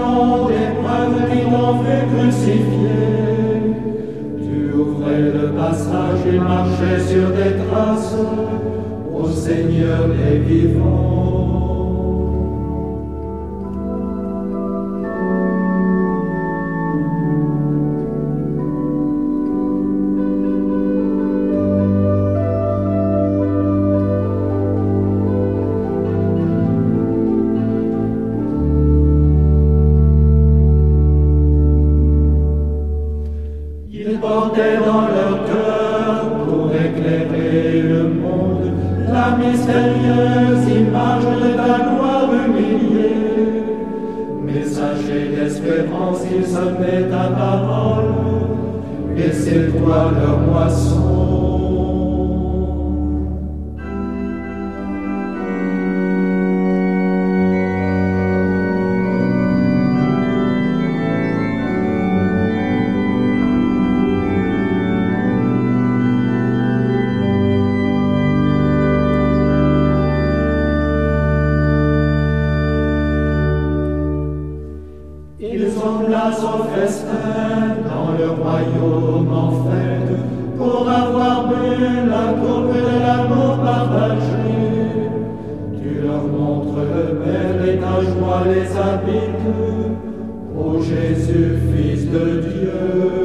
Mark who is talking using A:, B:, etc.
A: temps d'épreuve qui t'ont fait crucifier, tu ouvrais le passage et marchais sur des traces au Seigneur des vivants. Ils portaient dans leur cœur, pour éclairer le monde, la mystérieuse image de ta gloire humiliée. Messagers d'espérance, ils semaient ta parole, et c'est toi leur moisson. Ils ont place au festin dans le royaume en fête pour avoir bu la coupe de l'amour partagé. Tu leur montres le Père et ta joie les habite, ô Jésus, Fils de Dieu.